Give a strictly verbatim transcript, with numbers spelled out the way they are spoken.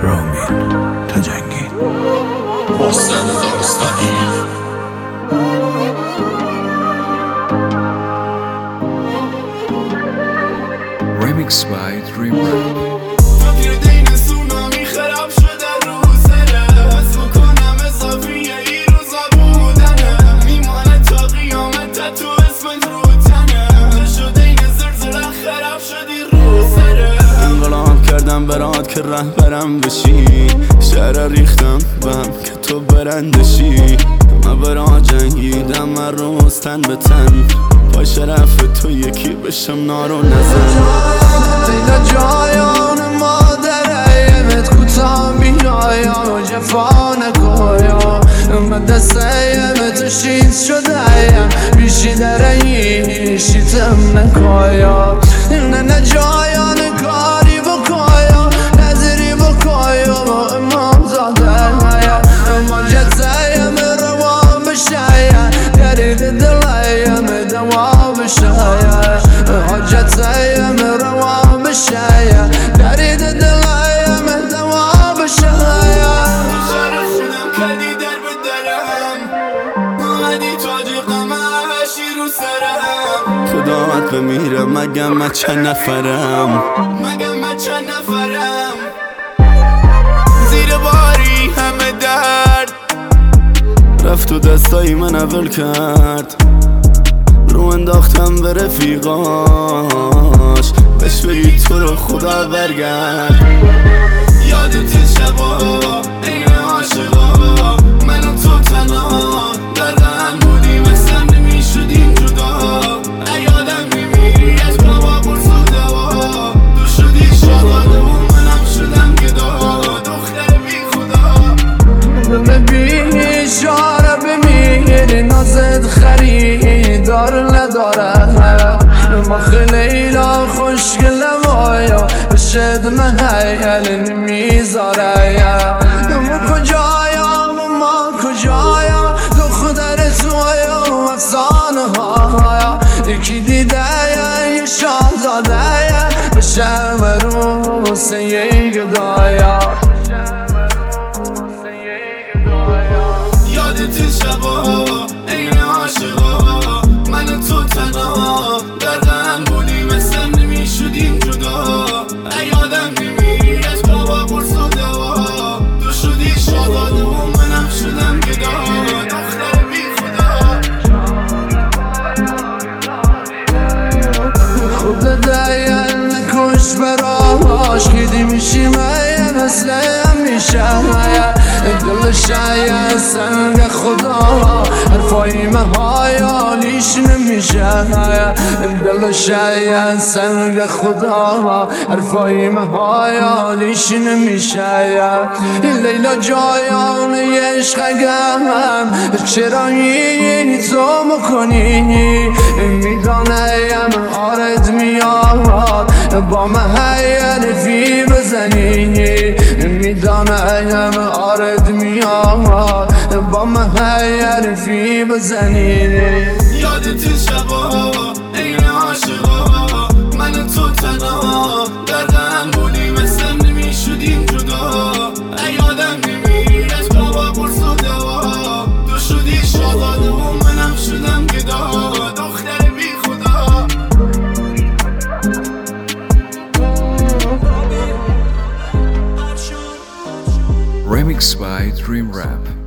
رامین تجنگی محسن داستانی Remix by Dream Rap. فکر دین سونامی خراب شده رو سره حس بکنم اضافی ای روزا بودنه میمانه تا قیامت تو اسمت رو تنه شده این زرزره خراب شدی رو سره انقلاب کردم برات که رهبرم بشی شعر ریختم بهم که تو برندشی من برات جنگیدم من روز تن به تن با شرف تو یکی بشم نارو نزن دیده جایان مادره یمت کوتا بیایا و جفا نکایا من دسته یمت شیز شده یم بیشی درهی شیتم نکایا نه نه جایان کاری بکایا نظری بکایا و امام زاده اما جته یم روان بشه درید دله یم دوا بشه حاجته یم روان بشه درید دله یم دوا بشه شرف خودم کردی در به درم اومدی تاج قمشی رو سرم خداوت بمیره مگم من چند نفرم مگم من چند نفرم زیر باری همه درد رفت تو دستای من اول کرد رو انداختم به رفیقاش بهش بگی تو رو خدا برگرد یادت شبا این عاشقا من و تو تنها در هم بودیم اصلا نمیشدیم جدا یادم میمیری از بابا برسو دوا تو شدی شاهده و منم شدم گدا دختر بی خدا ببین شاره بمیری نازد خریدار نداره ما خیلیلا خوشگلم آیا بشد محیل نمیذاره ما کجایا ما کجایا دختر تویا و افسانه ها یکی دیده یه شاهزاده بشه مروسه یه گدایا یادت شبا این عاشقا من و تو تنها در هم بودیم اصلا نمیشدیم جدا یادم میمیری از بابا برس و دوا تو شدی شاهزاده و منم شدم گدا دختر بی خدا خود دایم نکش براش کدی میشی مایا نسلم میشه دلش یا سنگ خدا حرفای مهایا لیش نمیشه دلش یا سنگ خدا حرفای مهایا لیش نمیشه لیلا جایان عشقم چرا این تو میکنی میدانم آرد میاد با محیر فی بزنی میدانم آرد میاد با محیر فی بزنی یادت شبا این عاشقا من و تو تنها در هم بودیم اصلا نمیشدیم جدا یادم میمیری از بابا برس و دوا تو شدی شاهزاده و منم شدم گدا دختر بی خدا Remix by Dream Rap.